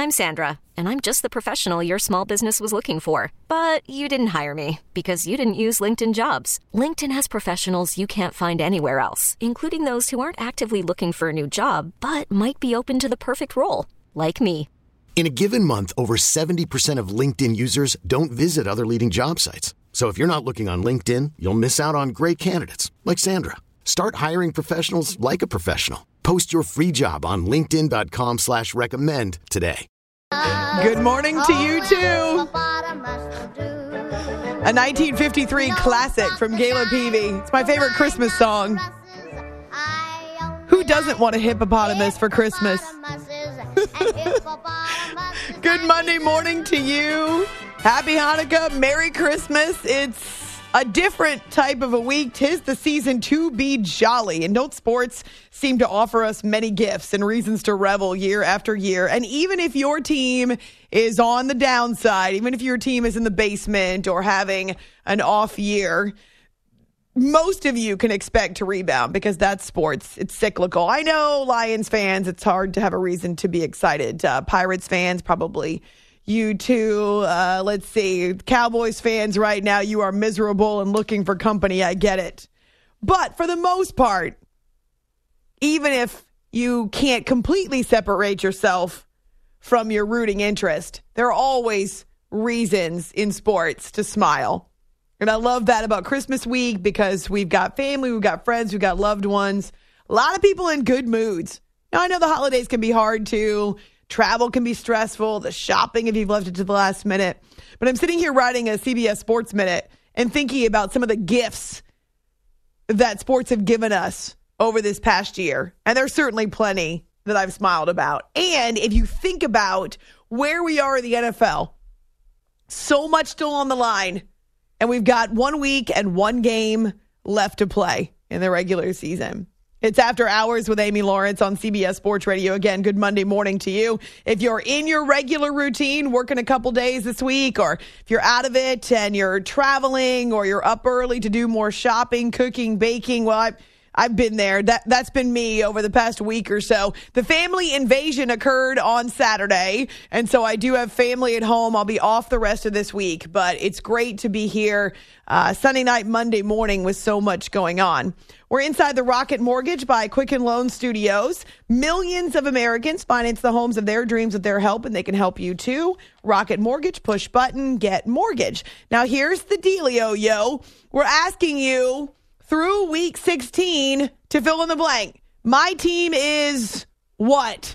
I'm Sandra, and I'm just the professional your small business was looking for. But you didn't hire me because you didn't use LinkedIn Jobs. LinkedIn has professionals you can't find anywhere else, including those who aren't actively looking for a new job, but might be open to the perfect role, like me. In a given month, over 70% of LinkedIn users don't visit other leading job sites. So if you're not looking on LinkedIn, you'll miss out on great candidates like Sandra. Start hiring professionals like a professional. Post your free job on linkedin.com/recommend today. Good morning to you, too. A 1953 classic from Gayla Peavy. It's my favorite Christmas song. Who doesn't want a hippopotamus for Christmas? Good Monday morning to you. Happy Hanukkah. Merry Christmas. It's a different type of a week. 'Tis the season to be jolly. And don't sports seem to offer us many gifts and reasons to revel year after year? And even if your team is on the downside, even if your team is in the basement or having an off year, most of you can expect to rebound because that's sports. It's cyclical. I know Lions fans, it's hard to have a reason to be excited. Pirates fans, probably you too. Let's see. Cowboys fans right now, you are miserable and looking for company. I get it. But for the most part, even if you can't completely separate yourself from your rooting interest, there are always reasons in sports to smile. And I love that about Christmas week because we've got family, we've got friends, we've got loved ones. A lot of people in good moods. Now, I know the holidays can be hard too. Travel can be stressful. The shopping, if you've left it to the last minute. But I'm sitting here writing a CBS Sports Minute and thinking about some of the gifts that sports have given us over this past year. And there's certainly plenty that I've smiled about. And if you think about where we are in the NFL, so much still on the line. And we've got 1 week and 1 game left to play in the regular season. It's After Hours with Amy Lawrence on CBS Sports Radio. Again, good Monday morning to you. If you're in your regular routine, working a couple days this week, or if you're out of it and you're traveling or you're up early to do more shopping, cooking, baking, well, I've been there. That's been me over the past week or so. The family invasion occurred on Saturday, and so I do have family at home. I'll be off the rest of this week, but it's great to be here Sunday night, Monday morning with so much going on. We're inside the Rocket Mortgage by Quicken Loan Studios. Millions of Americans finance the homes of their dreams with their help, and they can help you too. Rocket Mortgage, push button, get mortgage. Now here's the dealio, yo. We're asking you through week 16 to fill in the blank. My team is what?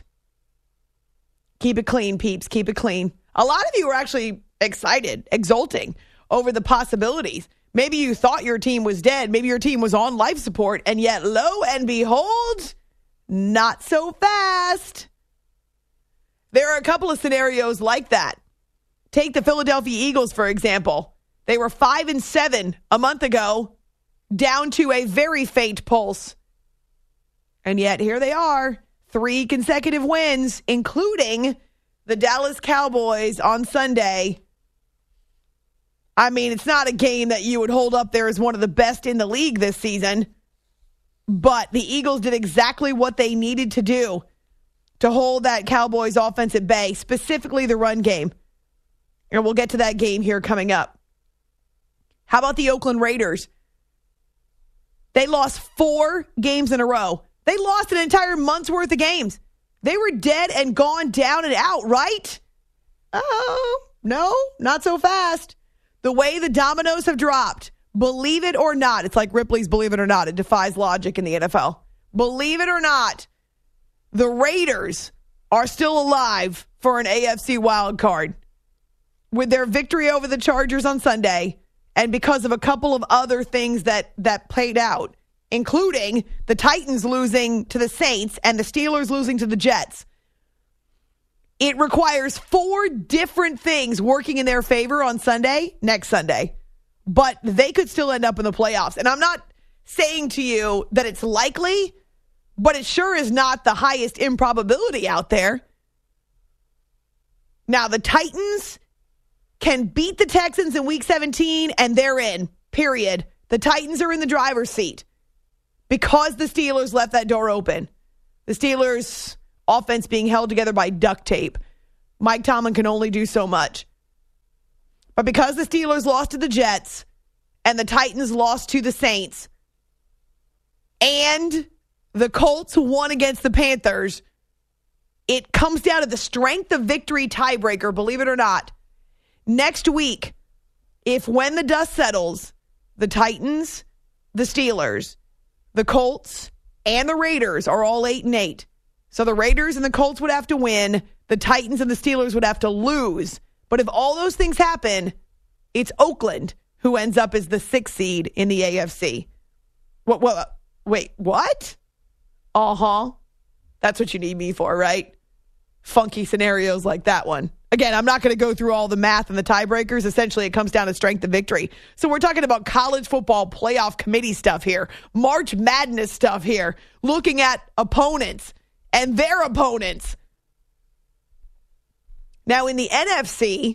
Keep it clean, peeps. Keep it clean. A lot of you are actually excited, exulting over the possibilities. Maybe you thought your team was dead. Maybe your team was on life support. And yet, lo and behold, not so fast. There are a couple of scenarios like that. Take the Philadelphia Eagles, for example. They were 5-7 a month ago, down to a very faint pulse. And yet here they are, 3 consecutive wins, including the Dallas Cowboys on Sunday. I mean, it's not a game that you would hold up there as one of the best in the league this season, but the Eagles did exactly what they needed to do to hold that Cowboys offense at bay, specifically the run game. And we'll get to that game here coming up. How about the Oakland Raiders? They lost 4 games in a row. They lost an entire month's worth of games. They were dead and gone down and out, right? Oh, no, not so fast. The way the dominoes have dropped, believe it or not, it's like Ripley's Believe It or Not. It defies logic in the NFL. Believe it or not, the Raiders are still alive for an AFC wild card. With their victory over the Chargers on Sunday, and because of a couple of other things that played out, including the Titans losing to the Saints and the Steelers losing to the Jets, it requires 4 different things working in their favor on Sunday, next Sunday. But they could still end up in the playoffs. And I'm not saying to you that it's likely, but it sure is not the highest improbability out there. Now, the Titans can beat the Texans in Week 17, and they're in, period. The Titans are in the driver's seat because the Steelers left that door open. The Steelers' offense being held together by duct tape. Mike Tomlin can only do so much. But because the Steelers lost to the Jets and the Titans lost to the Saints and the Colts won against the Panthers, it comes down to the strength of victory tiebreaker, believe it or not. Next week, if when the dust settles, the Titans, the Steelers, the Colts, and the Raiders are all 8-8. So the Raiders and the Colts would have to win. The Titans and the Steelers would have to lose. But if all those things happen, it's Oakland who ends up as the 6th seed in the AFC. Wait, what? Uh-huh. That's what you need me for, right? Funky scenarios like that one. Again, I'm not going to go through all the math and the tiebreakers. Essentially, it comes down to strength of victory. So we're talking about college football playoff committee stuff here, March Madness stuff here, looking at opponents and their opponents. Now, in the NFC,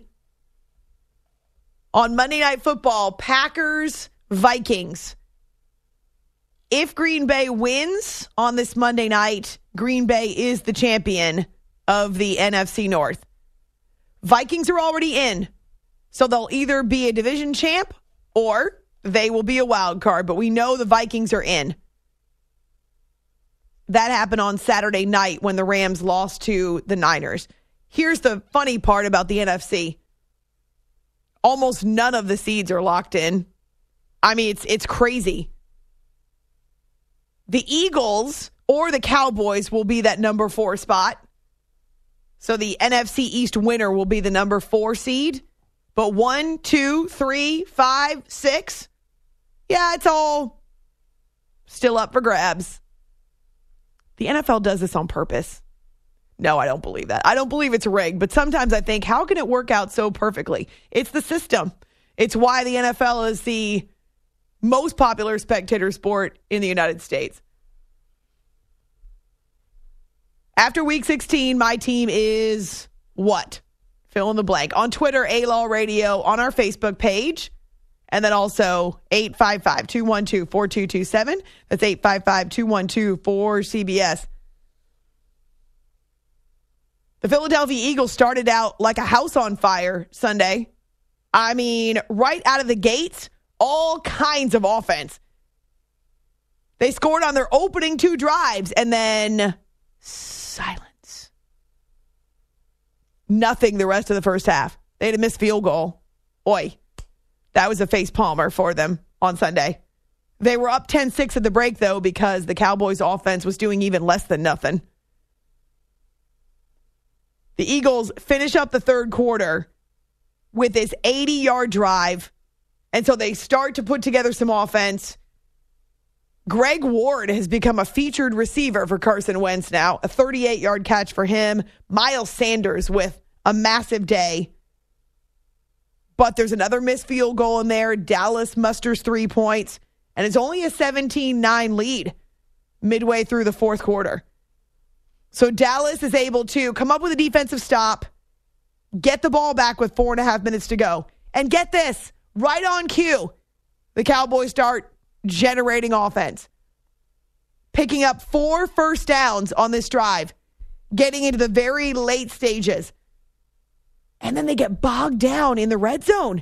on Monday Night Football, Packers, Vikings. If Green Bay wins on this Monday night, Green Bay is the champion of the NFC North. Vikings are already in, so they'll either be a division champ or they will be a wild card, but we know the Vikings are in. That happened on Saturday night when the Rams lost to the Niners. Here's the funny part about the NFC. Almost none of the seeds are locked in. I mean, it's crazy. The Eagles or the Cowboys will be that number 4 spot. So the NFC East winner will be the number 4 seed. But 1, 2, 3, 5, 6, yeah, it's all still up for grabs. The NFL does this on purpose. No, I don't believe that. I don't believe it's rigged, but sometimes I think, how can it work out so perfectly? It's the system. It's why the NFL is the most popular spectator sport in the United States. After week 16, my team is what? Fill in the blank. On Twitter, A-Law Radio, on our Facebook page, and then also 855-212-4227. That's 855-212-4CBS. The Philadelphia Eagles started out like a house on fire Sunday. I mean, right out of the gates, all kinds of offense. They scored on their opening 2 drives, and then silence. Nothing the rest of the first half. They had a missed field goal. Oi, that was a face palmer for them on Sunday. They were up 10-6 at the break, though, because the Cowboys' offense was doing even less than nothing. The Eagles finish up the third quarter with this 80-yard drive, and so they start to put together some offense. Greg Ward has become a featured receiver for Carson Wentz now, a 38-yard catch for him. Miles Sanders with a massive day. But there's another missed field goal in there. Dallas musters 3 points, and it's only a 17-9 lead midway through the fourth quarter. So Dallas is able to come up with a defensive stop, get the ball back with 4.5 minutes to go. And get this, right on cue, the Cowboys start generating offense. Picking up 4 first downs on this drive, getting into the very late stages. And then they get bogged down in the red zone.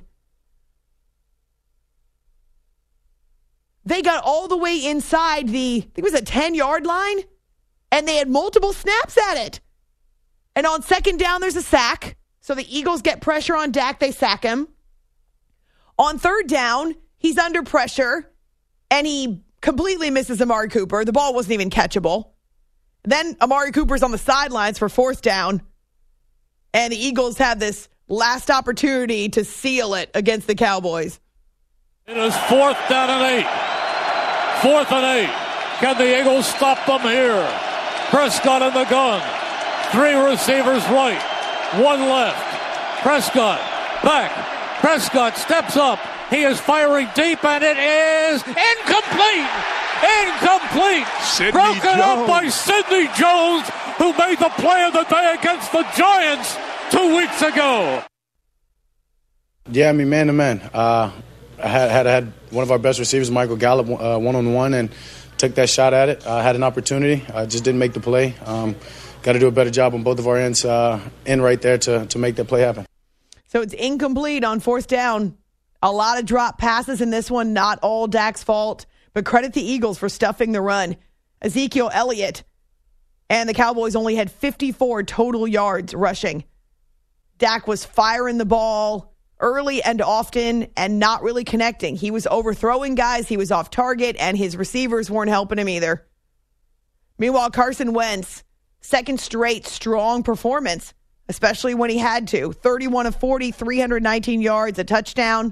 They got all the way inside the, I think it was a 10-yard line, and they had multiple snaps at it. And on second down, there's a sack. So the Eagles get pressure on Dak. They sack him. On third down, he's under pressure, and he completely misses Amari Cooper. The ball wasn't even catchable. Then Amari Cooper's on the sidelines for fourth down, and the Eagles have this last opportunity to seal it against the Cowboys. It is 4th down and 8. 4th and 8. Can the Eagles stop them here? Prescott in the gun. 3 receivers right. 1 left. Prescott back. Prescott steps up. He is firing deep, and it is incomplete. Incomplete. Broken up by Sidney Jones, who made the play of the day against the Giants 2 weeks ago. Yeah, I mean, man to man. I had one of our best receivers, Michael Gallup, one-on-one, and took that shot at it. I had an opportunity. I just didn't make the play. got to do a better job on both of our ends in right there to make that play happen. So it's incomplete on fourth down. A lot of drop passes in this one, not all Dak's fault, but credit the Eagles for stuffing the run. Ezekiel Elliott and the Cowboys only had 54 total yards rushing. Dak was firing the ball early and often and not really connecting. He was overthrowing guys, he was off target, and his receivers weren't helping him either. Meanwhile, Carson Wentz, second straight strong performance, especially when he had to. 31 of 40, 319 yards, a touchdown.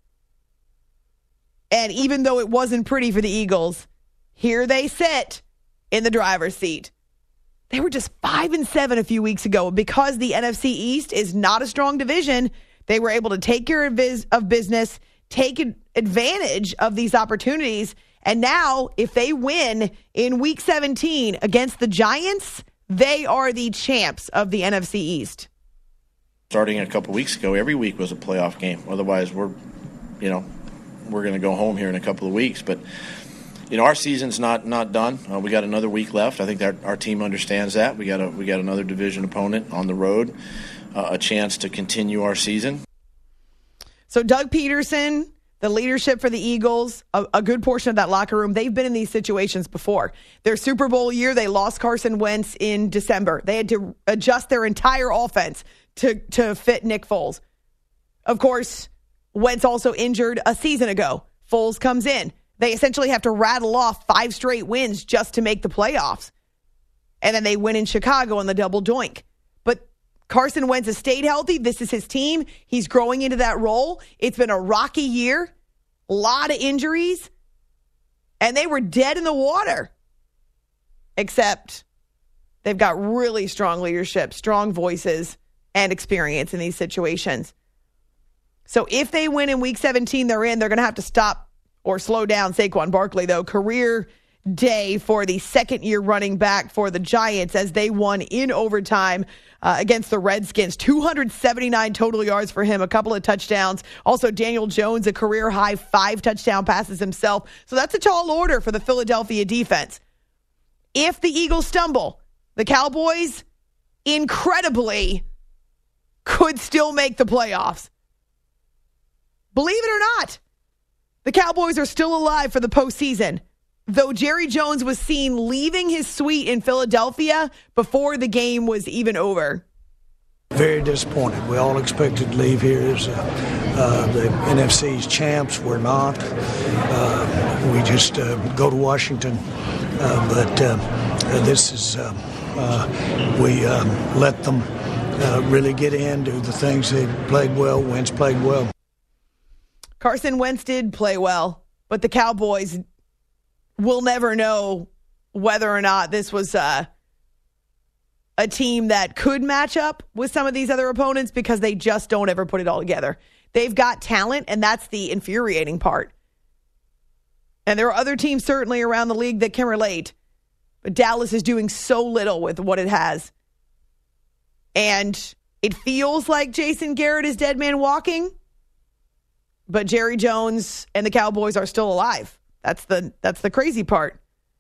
And even though it wasn't pretty for the Eagles, here they sit in the driver's seat. They were just 5-7 a few weeks ago. Because the NFC East is not a strong division, they were able to take care of business, take advantage of these opportunities. And now, if they win in Week 17 against the Giants, they are the champs of the NFC East. Starting a couple weeks ago, every week was a playoff game. Otherwise, we're going to go home here in a couple of weeks. But our season's not done. We got another week left. I think our team understands that. We got another division opponent on the road, a chance to continue our season. So Doug Peterson, the leadership for the Eagles, a good portion of that locker room, they've been in these situations before. Their Super Bowl year, they lost Carson Wentz in December. They had to adjust their entire offense to fit Nick Foles. Of course, Wentz also injured a season ago. Foles comes in. They essentially have to rattle off 5 straight wins just to make the playoffs. And then they win in Chicago on the double doink. But Carson Wentz has stayed healthy. This is his team. He's growing into that role. It's been a rocky year. A lot of injuries. And they were dead in the water. Except they've got really strong leadership, strong voices, and experience in these situations. So if they win in Week 17, they're in. They're going to have to stop or slow down Saquon Barkley, though. Career day for the second-year running back for the Giants as they won in overtime against the Redskins. 279 total yards for him, a couple of touchdowns. Also, Daniel Jones, a career-high 5 touchdown passes himself. So that's a tall order for the Philadelphia defense. If the Eagles stumble, the Cowboys, incredibly, could still make the playoffs. Believe it or not, the Cowboys are still alive for the postseason, though Jerry Jones was seen leaving his suite in Philadelphia before the game was even over. Very disappointed. We all expected to leave here as the NFC's champs. We're not. We just go to Washington. But this is, we let them really get in, do the things they played well. Wentz played well. Carson Wentz did play well, but the Cowboys will never know whether or not this was a team that could match up with some of these other opponents because they just don't ever put it all together. They've got talent, and that's the infuriating part. And there are other teams certainly around the league that can relate, but Dallas is doing so little with what it has. And it feels like Jason Garrett is dead man walking, but Jerry Jones and the Cowboys are still alive. That's the crazy part.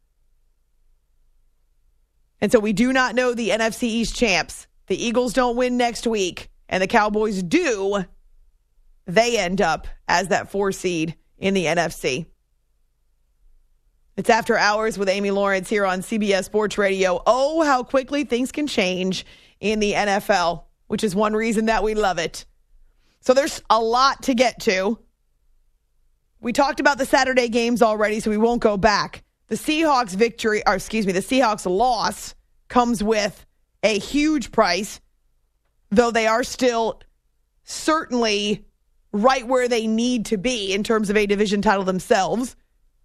And so we do not know the NFC East champs. The Eagles don't win next week, and the Cowboys do. They end up as that 4 seed in the NFC. It's After Hours with Amy Lawrence here on CBS Sports Radio. Oh, how quickly things can change in the NFL, which is one reason that we love it. So there's a lot to get to. We talked about the Saturday games already, so we won't go back. The Seahawks the Seahawks loss comes with a huge price, though they are still certainly right where they need to be in terms of a division title themselves.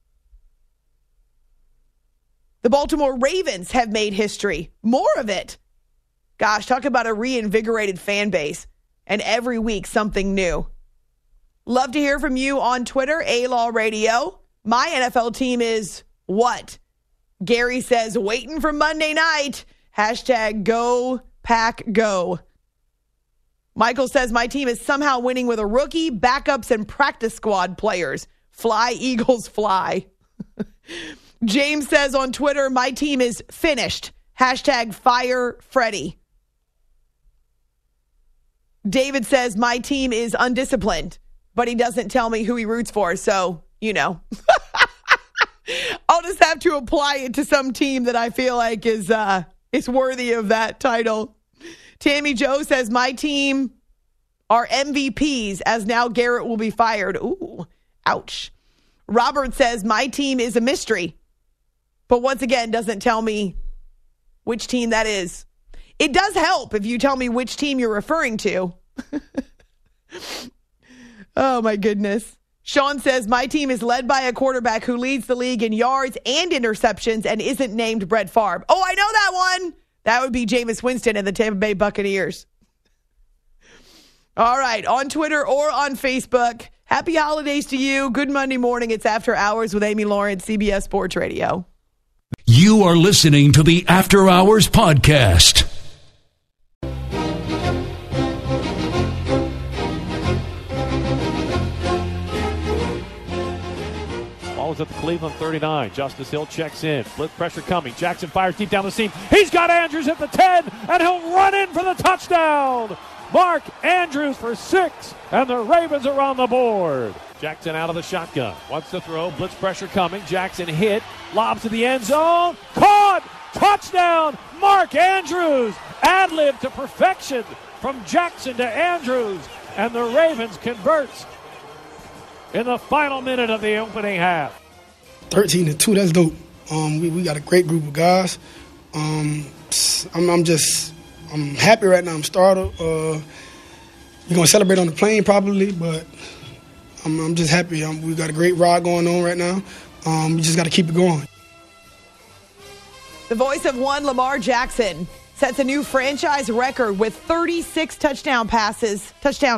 The Baltimore Ravens have made history. More of it. Gosh, talk about a reinvigorated fan base. And every week, something new. Love to hear from you on Twitter, A-Law Radio. My NFL team is what? Gary says, waiting for Monday night. Hashtag go, pack, go. Michael says, my team is somehow winning with a rookie, backups, and practice squad players. Fly, Eagles, fly. James says on Twitter, my team is finished. Hashtag fire Freddie. David says, my team is undisciplined, but he doesn't tell me who he roots for. So, you know, I'll just have to apply it to some team that I feel like is worthy of that title. Tammy Joe says, my team are MVPs as now Garrett will be fired. Ooh, ouch. Robert says, my team is a mystery, but once again, doesn't tell me which team that is. It does help if you tell me which team you're referring to. Oh, my goodness. Sean says, my team is led by a quarterback who leads the league in yards and interceptions and isn't named Brett Favre. Oh, I know that one. That would be Jameis Winston and the Tampa Bay Buccaneers. All right, on Twitter or on Facebook, happy holidays to you. Good Monday morning. It's After Hours with Amy Lawrence, CBS Sports Radio. You are listening to the After Hours Podcast. Ball's at the Cleveland 39. Justice Hill checks in. Blitz pressure coming. Jackson fires deep down the seam. He's got Andrews at the 10, and he'll run in for the touchdown. Mark Andrews for 6, and the Ravens are on the board. Jackson out of the shotgun. Wants to throw. Blitz pressure coming. Jackson hit. Lobs to the end zone. Caught. Touchdown. Mark Andrews. Ad-lib to perfection from Jackson to Andrews. And the Ravens converts in the final minute of the opening half. 13-2, that's dope. We got a great group of guys. I'm happy right now. I'm startled. We're going to celebrate on the plane probably, but I'm just happy. We got a great ride going on right now. We just got to keep it going. The voice of one, Lamar Jackson, sets a new franchise record with 36 touchdown passes,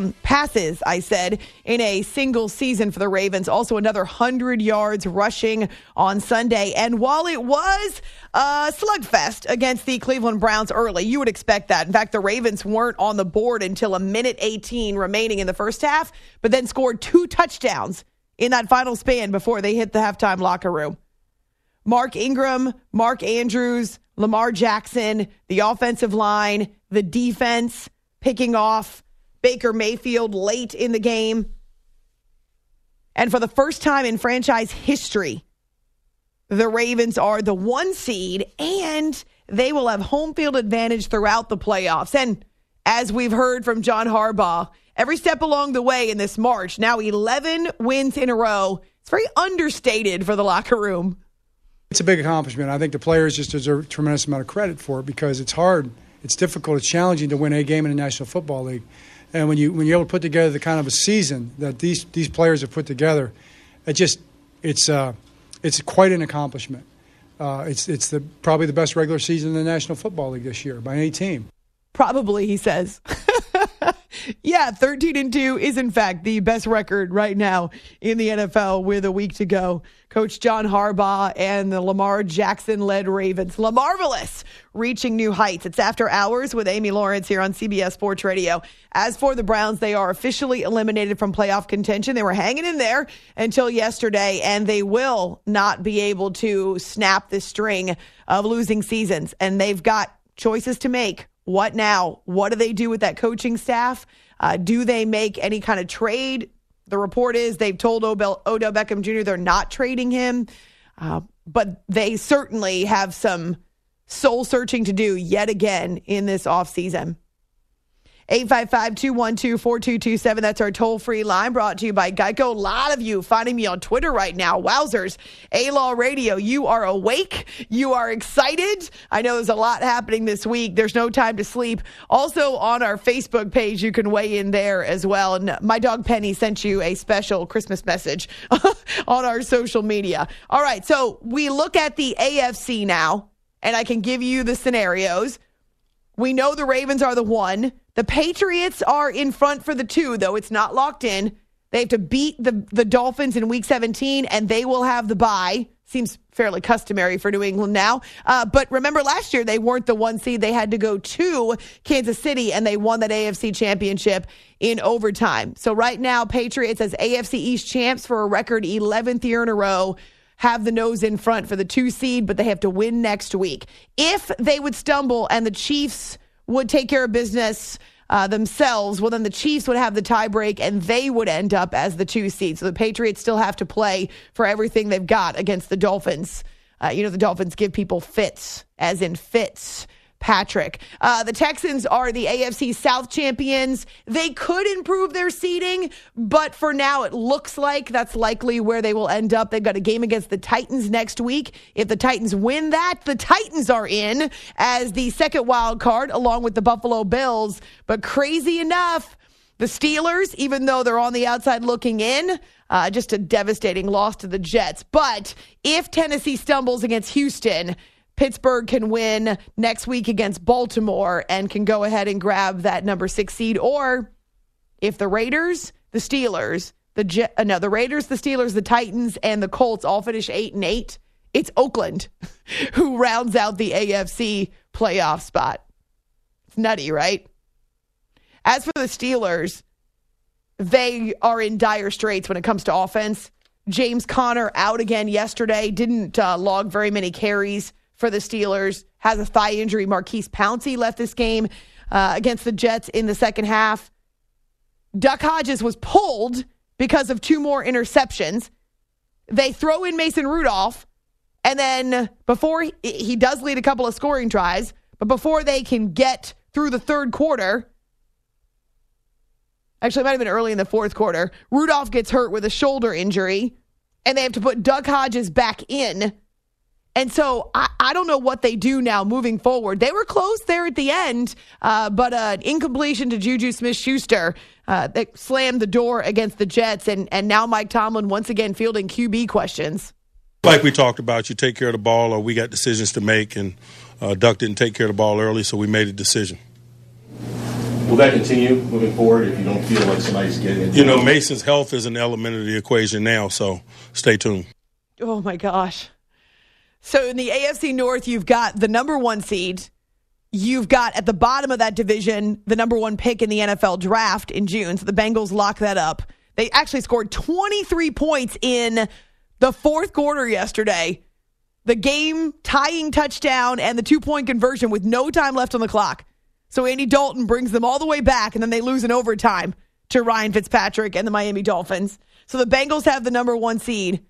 in a single season for the Ravens. Also another 100 yards rushing on Sunday. And while it was a slugfest against the Cleveland Browns early, you would expect that. In fact, the Ravens weren't on the board until 1:18 remaining in the first half, but then scored 2 touchdowns in that final span before they hit the halftime locker room. Mark Ingram, Mark Andrews, Lamar Jackson, the offensive line, the defense picking off Baker Mayfield late in the game. And for the first time in franchise history, the Ravens are the 1 seed and they will have home field advantage throughout the playoffs. And as we've heard from John Harbaugh, every step along the way in this march, now 11 wins in a row. It's very understated for the locker room. It's a big accomplishment. I think the players just deserve a tremendous amount of credit for it because it's hard, it's difficult, it's challenging to win a game in the National Football League. And when you're able to put together the kind of a season that these players have put together, it's quite an accomplishment. It's probably the best regular season in the National Football League this year by any team. Probably, he says. Yeah, 13-2 is in fact the best record right now in the NFL with a week to go. Coach John Harbaugh and the Lamar Jackson-led Ravens. LaMarvelous reaching new heights. It's After Hours with Amy Lawrence here on CBS Sports Radio. As for the Browns, they are officially eliminated from playoff contention. They were hanging in there until yesterday, and they will not be able to snap this string of losing seasons. And they've got choices to make. What now? What do they do with that coaching staff? Do they make any kind of trade? The report is they've told Odell Beckham Jr. they're not trading him, but they certainly have some soul searching to do yet again in this offseason. 855-212-4227. That's our toll-free line brought to you by Geico. A lot of you finding me on Twitter right now. Wowzers. A-Law Radio, you are awake. You are excited. I know there's a lot happening this week. There's no time to sleep. Also on our Facebook page, you can weigh in there as well. And my dog Penny sent you a special Christmas message on our social media. All right, so we look at the AFC now, and I can give you the scenarios. We know the Ravens are the 1. The Patriots are in front for the 2, though it's not locked in. They have to beat the Dolphins in Week 17, and they will have the bye. Seems fairly customary for New England now. But remember last year, they weren't the 1 seed. They had to go to Kansas City, and they won that AFC championship in overtime. So right now, Patriots as AFC East champs for a record 11th year in a row have the nose in front for the 2 seed, but they have to win next week. If they would stumble and the Chiefs would take care of business themselves, well, then the Chiefs would have the tiebreak and they would end up as the 2 seed. So the Patriots still have to play for everything they've got against the Dolphins. The Dolphins give people fits, as in fits. Patrick. The Texans are the AFC South champions. They could improve their seeding, but for now it looks like that's likely where they will end up. They've got a game against the Titans next week. If the Titans win that, the Titans are in as the second wild card along with the Buffalo Bills. But crazy enough, the Steelers, even though they're on the outside looking in, just a devastating loss to the Jets. But if Tennessee stumbles against Houston, Pittsburgh can win next week against Baltimore and can go ahead and grab that number 6 seed. Or if the Raiders, the Steelers, the Raiders, the Steelers, the Titans, and the Colts all finish 8-8, it's Oakland who rounds out the AFC playoff spot. It's nutty, right? As for the Steelers, they are in dire straits when it comes to offense. James Conner out again yesterday, didn't log very many carries for the Steelers, has a thigh injury. Marquise Pouncey left this game against the Jets in the second half. Duck Hodges was pulled because of 2 more interceptions. They throw in Mason Rudolph, and then before he does lead a couple of scoring drives, but before they can get through the third quarter, actually it might have been early in the fourth quarter, Rudolph gets hurt with a shoulder injury, and they have to put Duck Hodges back in. And so I don't know what they do now moving forward. They were close there at the end, but an incompletion to Juju Smith-Schuster that slammed the door against the Jets, and now Mike Tomlin once again fielding QB questions. Like we talked about, you take care of the ball or we got decisions to make, and Duck didn't take care of the ball early, so we made a decision. Will that continue moving forward if you don't feel like somebody's getting into Mason's health is an element of the equation now, so stay tuned. Oh, my gosh. So in the AFC North, you've got the number 1 seed. You've got at the bottom of that division, the number 1 pick in the NFL draft in June. So the Bengals lock that up. They actually scored 23 points in the fourth quarter yesterday. The game-tying touchdown and the 2-point conversion with no time left on the clock. So Andy Dalton brings them all the way back, and then they lose in overtime to Ryan Fitzpatrick and the Miami Dolphins. So the Bengals have the number 1 seed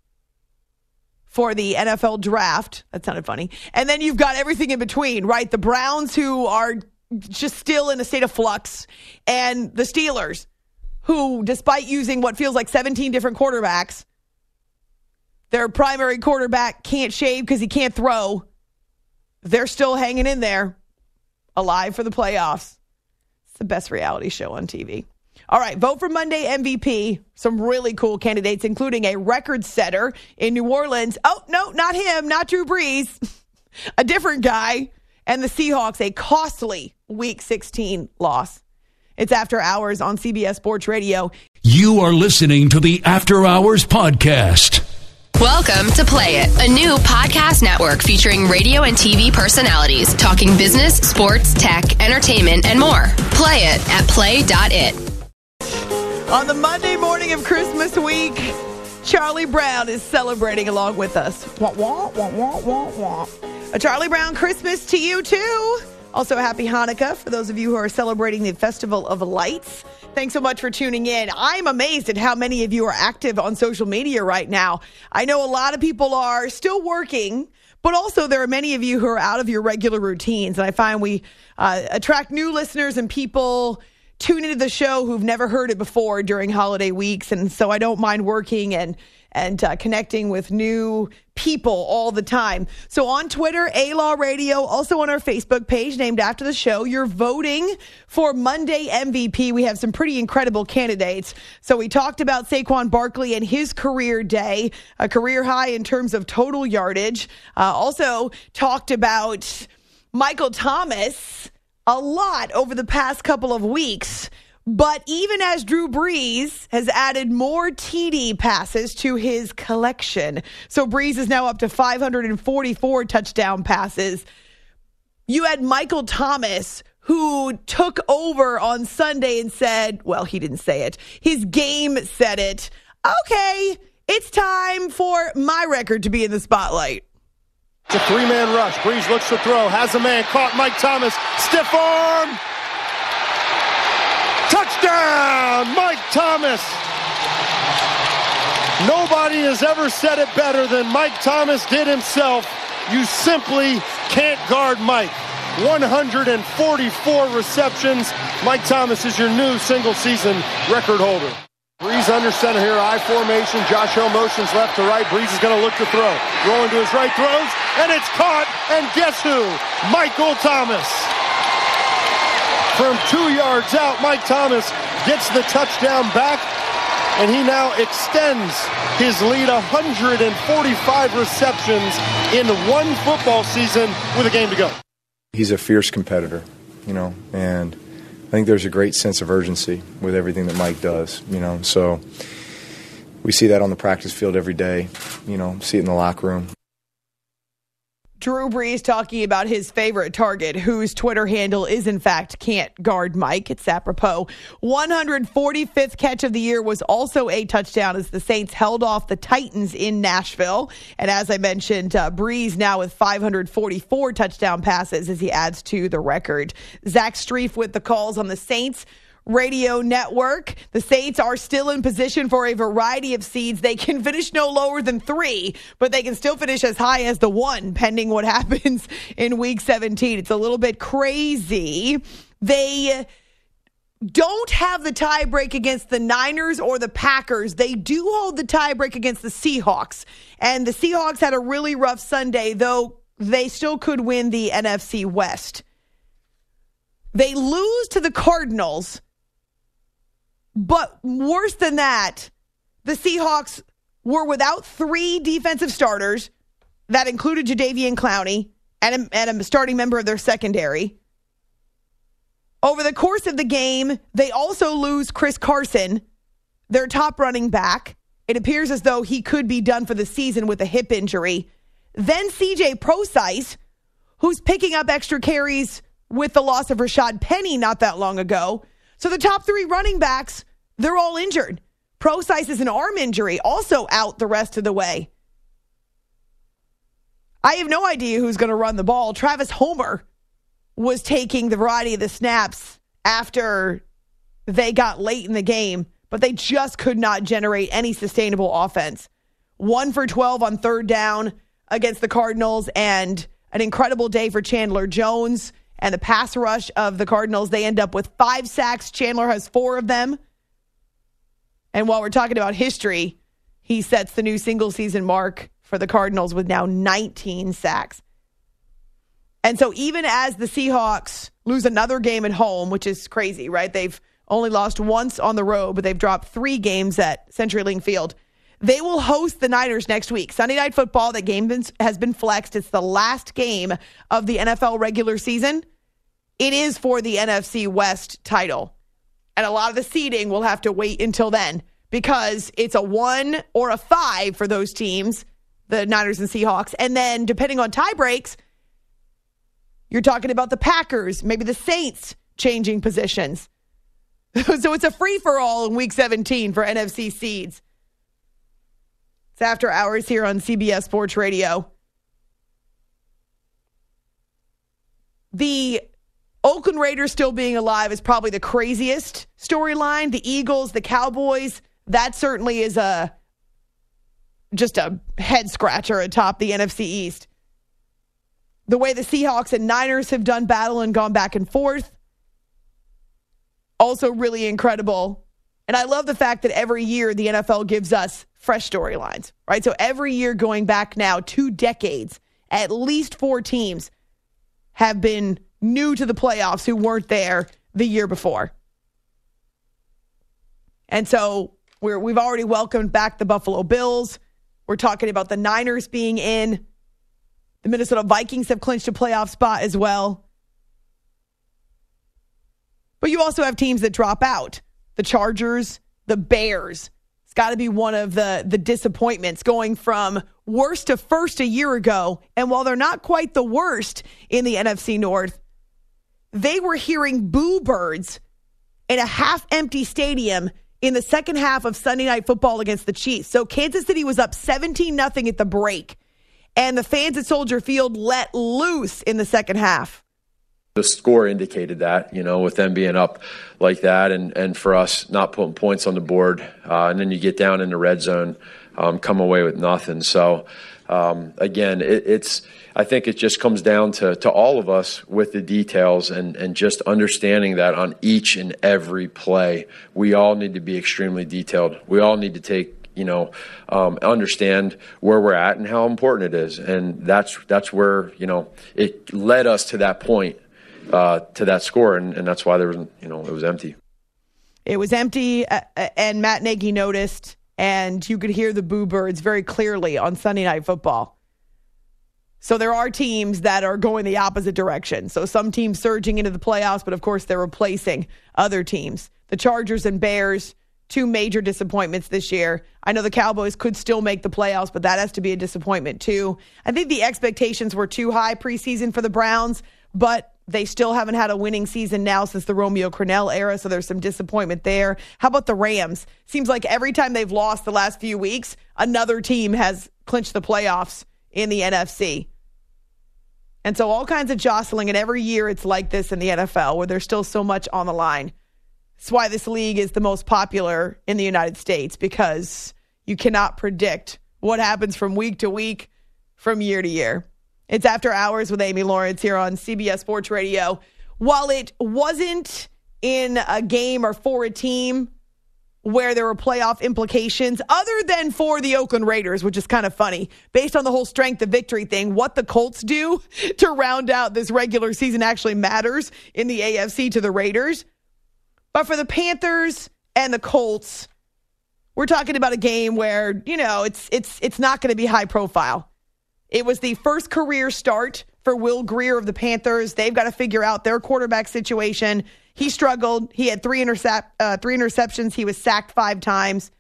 for the NFL draft. That sounded funny. And then you've got everything in between, right? The Browns, who are just still in a state of flux, and the Steelers, who, despite using what feels like 17 different quarterbacks, their primary quarterback can't shave because he can't throw. They're still hanging in there, alive for the playoffs. It's the best reality show on TV. All right, vote for Monday MVP. Some really cool candidates, including a record setter in New Orleans. Oh, no, not him, not Drew Brees. A different guy. And the Seahawks, a costly Week 16 loss. It's After Hours on CBS Sports Radio. You are listening to the After Hours Podcast. Welcome to Play It, a new podcast network featuring radio and TV personalities talking business, sports, tech, entertainment, and more. Play it at play.it. On the Monday morning of Christmas week, Charlie Brown is celebrating along with us. Wah, wah, wah, wah, wah, wah. A Charlie Brown Christmas to you, too. Also, happy Hanukkah for those of you who are celebrating the Festival of Lights. Thanks so much for tuning in. I'm amazed at how many of you are active on social media right now. I know a lot of people are still working, but also there are many of you who are out of your regular routines. And I find we attract new listeners and people tune into the show who've never heard it before during holiday weeks. And so I don't mind working and connecting with new people all the time. So on Twitter, A-Law Radio, also on our Facebook page named after the show, you're voting for Monday MVP. We have some pretty incredible candidates. So we talked about Saquon Barkley and his career day, a career high in terms of total yardage. Also talked about Michael Thomas a lot over the past couple of weeks. But even as Drew Brees has added more TD passes to his collection, so Brees is now up to 544 touchdown passes. You had Michael Thomas, who took over on Sunday and said, well, he didn't say it. His game said it. Okay, It's time for my record to be in the spotlight. It's a three-man rush. Brees looks to throw, has a man caught. Mike Thomas, stiff arm. Touchdown, Mike Thomas. Nobody has ever said it better than Mike Thomas did himself. You simply can't guard Mike. 144 receptions. Mike Thomas is your new single-season record holder. Brees under center here, I formation. Josh Hill motions left to right. Brees is going to look to throw. Rolling to his right, throws, and it's caught. And guess who? Michael Thomas. From 2 yards out, Mike Thomas gets the touchdown back, and he now extends his lead 145 receptions in one football season with a game to go. He's a fierce competitor, and I think there's a great sense of urgency with everything that Mike does, so we see that on the practice field every day, see it in the locker room. Drew Brees talking about his favorite target, whose Twitter handle is, in fact, Can't Guard Mike. It's apropos. 145th catch of the year was also a touchdown as the Saints held off the Titans in Nashville. And as I mentioned, Brees now with 544 touchdown passes as he adds to the record. Zach Strief with the calls on the Saints radio network. The Saints are still in position for a variety of seeds. They can finish no lower than 3, but they can still finish as high as the 1, pending what happens in Week 17. It's a little bit crazy. They don't have the tie break against the Niners or the Packers. They do hold the tie break against the Seahawks. And the Seahawks had a really rough Sunday, though they still could win the NFC West. They lose to the Cardinals. But worse than that, the Seahawks were without 3 defensive starters. That included Jadeveon Clowney and a starting member of their secondary. Over the course of the game, they also lose Chris Carson, their top running back. It appears as though he could be done for the season with a hip injury. Then CJ Prosise, who's picking up extra carries with the loss of Rashad Penny not that long ago. So the top 3 running backs, they're all injured. Prosise is an arm injury, also out the rest of the way. I have no idea who's going to run the ball. Travis Homer was taking the variety of the snaps after they got late in the game, but they just could not generate any sustainable offense. 1 for 12 on third down against the Cardinals, and an incredible day for Chandler Jones and the pass rush of the Cardinals. They end up with 5 sacks. Chandler has 4 of them. And while we're talking about history, he sets the new single-season mark for the Cardinals with now 19 sacks. And so even as the Seahawks lose another game at home, which is crazy, right? They've only lost once on the road, but they've dropped 3 games at CenturyLink Field. They will host the Niners next week. Sunday Night Football, that game has been flexed. It's the last game of the NFL regular season. It is for the NFC West title. And a lot of the seeding will have to wait until then because it's a 1 or a 5 for those teams, the Niners and Seahawks. And then depending on tie breaks, you're talking about the Packers, maybe the Saints changing positions. So it's a free-for-all in Week 17 for NFC seeds. It's After Hours here on CBS Sports Radio. The Oakland Raiders still being alive is probably the craziest storyline. The Eagles, the Cowboys, that certainly is just a head-scratcher atop the NFC East. The way the Seahawks and Niners have done battle and gone back and forth, also really incredible. And I love the fact that every year the NFL gives us fresh storylines, right? So every year going back now 2 decades, at least 4 teams have been new to the playoffs who weren't there the year before. And so we've already welcomed back the Buffalo Bills. We're talking about the Niners being in. The Minnesota Vikings have clinched a playoff spot as well. But you also have teams that drop out. The Chargers, the Bears. It's got to be one of the disappointments going from worst to first a year ago. And while they're not quite the worst in the NFC North, they were hearing boo birds in a half-empty stadium in the second half of Sunday Night Football against the Chiefs. So Kansas City was up 17-0 at the break, and the fans at Soldier Field let loose in the second half. The score indicated that, with them being up like that and for us not putting points on the board. And then you get down in the red zone, come away with nothing. So, again, I think it just comes down to all of us with the details and just understanding that on each and every play, we all need to be extremely detailed. We all need to take, understand where we're at and how important it is. And that's where, it led us to that point. To that score, and that's why there was, it was empty. It was empty, and Matt Nagy noticed, and you could hear the boo birds very clearly on Sunday Night Football. So there are teams that are going the opposite direction. So some teams surging into the playoffs, but of course they're replacing other teams. The Chargers and Bears, two major disappointments this year. I know the Cowboys could still make the playoffs, but that has to be a disappointment too. I think the expectations were too high preseason for the Browns, but they still haven't had a winning season now since the Romeo Crennel era, so there's some disappointment there. How about the Rams? Seems like every time they've lost the last few weeks, another team has clinched the playoffs in the NFC. And so all kinds of jostling, and every year it's like this in the NFL where there's still so much on the line. That's why this league is the most popular in the United States, because you cannot predict what happens from week to week, from year to year. It's After Hours with Amy Lawrence here on CBS Sports Radio. While it wasn't in a game or for a team where there were playoff implications, other than for the Oakland Raiders, which is kind of funny, based on the whole strength of victory thing, what the Colts do to round out this regular season actually matters in the AFC to the Raiders. But for the Panthers and the Colts, we're talking about a game where, it's not going to be high profile. It was the first career start for Will Grier of the Panthers. They've got to figure out their quarterback situation. He struggled. He had three interceptions. He was sacked 5 times.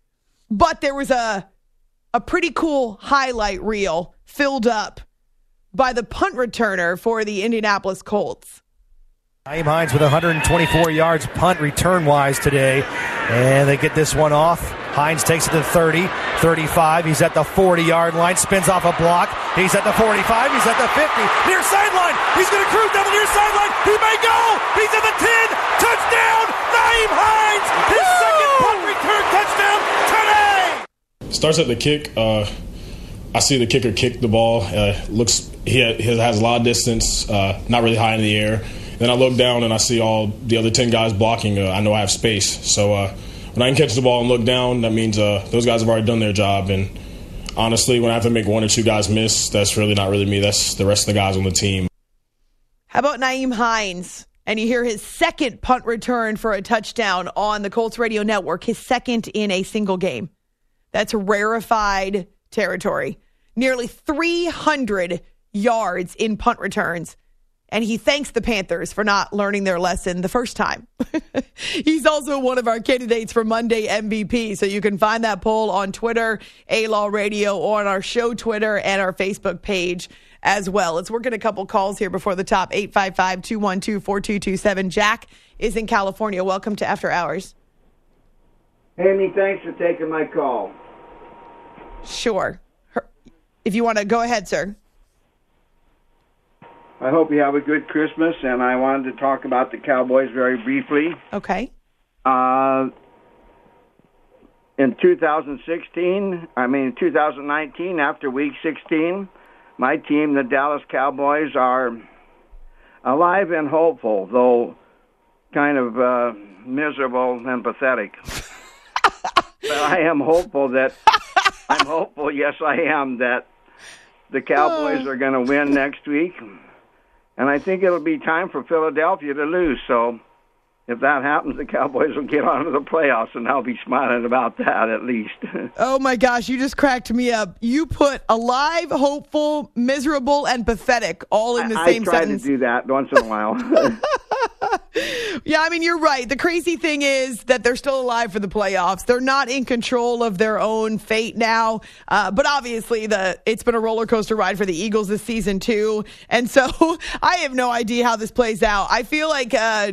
But there was a pretty cool highlight reel filled up by the punt returner for the Indianapolis Colts. Nyheim Hines with 124 yards punt return-wise today. And they get this one off. Hines takes it to the 30, 35. He's at the 40-yard line, spins off a block. He's at the 45. He's at the 50. Near sideline. He's going to cruise down the near sideline. He may go. He's at the 10. Touchdown, Nyheim Hines. His second punt return touchdown today. Starts at the kick. I see the kicker kick the ball. He has a lot of distance, not really high in the air. Then I look down and I see all the other 10 guys blocking. I know I have space. So when I can catch the ball and look down, that means those guys have already done their job. And honestly, when I have to make 1 or 2 guys miss, that's really not really me. That's the rest of the guys on the team. How about Nyheim Hines? And you hear his second punt return for a touchdown on the Colts Radio Network, his second in a single game. That's rarefied territory. Nearly 300 yards in punt returns. And he thanks the Panthers for not learning their lesson the first time. He's also one of our candidates for Monday MVP. So you can find that poll on Twitter, A-Law Radio, or on our show Twitter and our Facebook page as well. Let's work in a couple calls here before the top. 855-212-4227. Jack is in California. Welcome to After Hours. Amy, thanks for taking my call. Sure. If you want to go ahead, sir. I hope you have a good Christmas, and I wanted to talk about the Cowboys very briefly. Okay. In 2019, after Week 16, my team, the Dallas Cowboys, are alive and hopeful, though kind of miserable and pathetic. But I am hopeful that, yes I am, that the Cowboys are going to win next week. And I think it'll be time for Philadelphia to lose. So if that happens, the Cowboys will get on to the playoffs, and I'll be smiling about that at least. Oh, my gosh, you just cracked me up. You put alive, hopeful, miserable, and pathetic all in the same sentence. I try to do that once in a while. Yeah, I mean, you're right. The crazy thing is that they're still alive for the playoffs. They're not in control of their own fate now. But obviously, it's been a roller coaster ride for the Eagles this season, too. And so I have no idea how this plays out. I feel like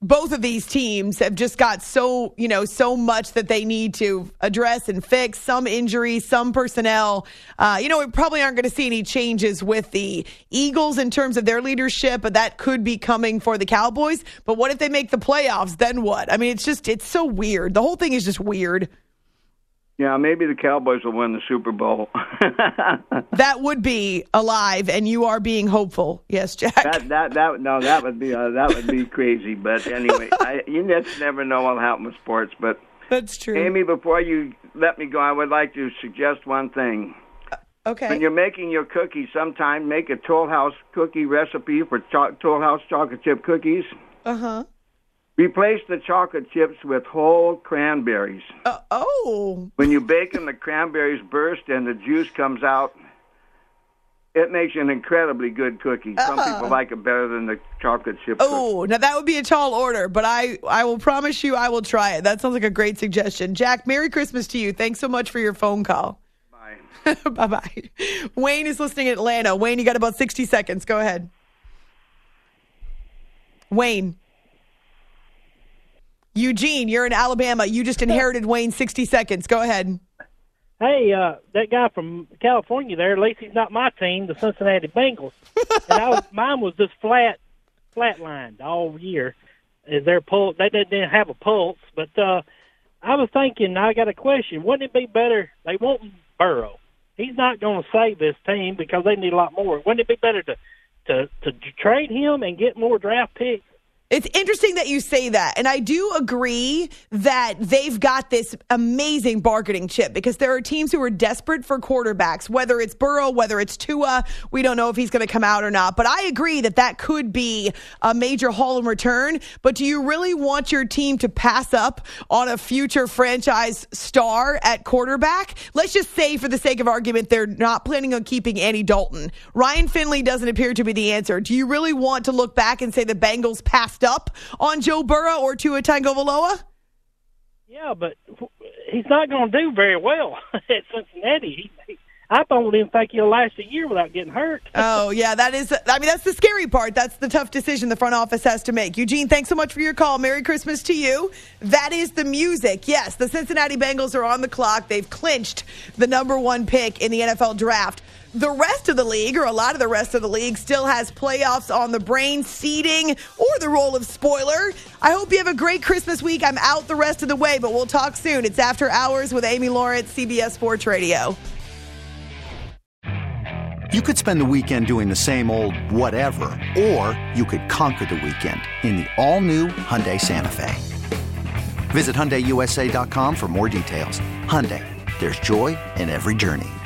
both of these teams have just got so much that they need to address and fix. Some injuries, some personnel. We probably aren't going to see any changes with the Eagles in terms of their leadership, but that could be coming for the Cowboys. But what if they make the playoffs? Then what? I mean, it's so weird. The whole thing is just weird. Yeah, maybe the Cowboys will win the Super Bowl. That would be alive, and you are being hopeful. Yes, Jack. That would be crazy. But anyway, you just never know what'll happen with sports. But that's true. Amy, before you let me go, I would like to suggest one thing. Okay. When you're making your cookies, sometime make a Toll House cookie recipe for Toll House chocolate chip cookies. Uh-huh. Replace the chocolate chips with whole cranberries. When you bake them, the cranberries burst and the juice comes out. It makes an incredibly good cookie. Some people like it better than the chocolate chip cookie. Now that would be a tall order, but I will promise you I will try it. That sounds like a great suggestion. Jack, Merry Christmas to you. Thanks so much for your phone call. Bye. Bye-bye. Wayne is listening in Atlanta. Wayne, you got about 60 seconds. Go ahead. Wayne. Eugene, you're in Alabama. You just inherited Wayne. 60 seconds. Go ahead. Hey, that guy from California there, at least he's not my team, the Cincinnati Bengals. And mine was just flatlined all year. They didn't have a pulse. But I was thinking, I got a question. Wouldn't it be better? They want Burrow. He's not going to save this team because they need a lot more. Wouldn't it be better to trade him and get more draft picks? It's interesting that you say that. And I do agree that they've got this amazing marketing chip because there are teams who are desperate for quarterbacks, whether it's Burrow, whether it's Tua. We don't know if he's going to come out or not. But I agree that could be a major haul in return. But do you really want your team to pass up on a future franchise star at quarterback? Let's just say, for the sake of argument, they're not planning on keeping Andy Dalton. Ryan Finley doesn't appear to be the answer. Do you really want to look back and say the Bengals passed up on Joe Burrow or Tua Tagovailoa? Yeah, but he's not going to do very well at Cincinnati. I don't even think he'll last a year without getting hurt. Oh, yeah, that's the scary part. That's the tough decision the front office has to make. Eugene, thanks so much for your call. Merry Christmas to you. That is the music. Yes, the Cincinnati Bengals are on the clock. They've clinched the number 1 pick in the NFL draft. The rest of the league, or a lot of the rest of the league, still has playoffs on the brain, seeding, or the role of spoiler. I hope you have a great Christmas week. I'm out the rest of the way, but we'll talk soon. It's After Hours with Amy Lawrence, CBS Sports Radio. You could spend the weekend doing the same old whatever, or you could conquer the weekend in the all-new Hyundai Santa Fe. Visit HyundaiUSA.com for more details. Hyundai, there's joy in every journey.